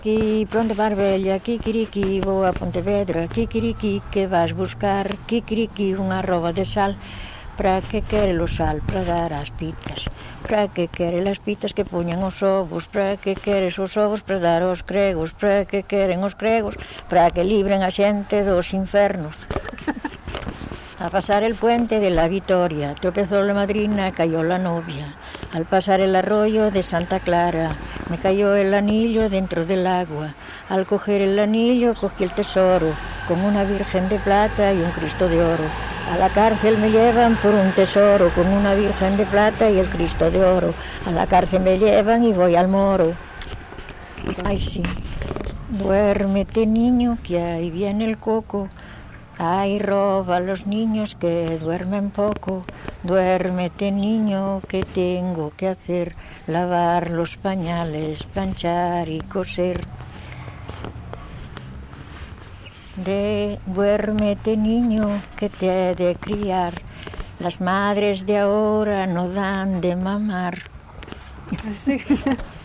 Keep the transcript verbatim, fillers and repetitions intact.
Aquí, pronto Marbella, kikiriki, vou a Pontevedra, kikiriki, que vas buscar, kikiriki, unha arroba de sal. Para que quere o sal? Para dar as pitas. Para que quere as pitas? Que poñan os ovos. Para que queres os ovos? Para dar aos cregos. Para que queren os cregos? Para que libren a xente dos infernos. A pasar el puente de la Vitoria, tropezó la madrina, cayó la novia. Al pasar el arroyo de Santa Clara, me cayó el anillo dentro del agua. Al coger el anillo, cogí el tesoro, con una virgen de plata y un Cristo de oro. A la cárcel me llevan por un tesoro, con una virgen de plata y el Cristo de oro. A la cárcel me llevan y voy al moro. Ay, sí. Duérmete, niño, que ahí viene el coco. Ay, roba a los niños que duermen poco. Duérmete, niño, que tengo que hacer. Lavar los pañales, planchar y coser. De duérmete, niño, que te he de criar. Las madres de ahora no dan de mamar. Sí.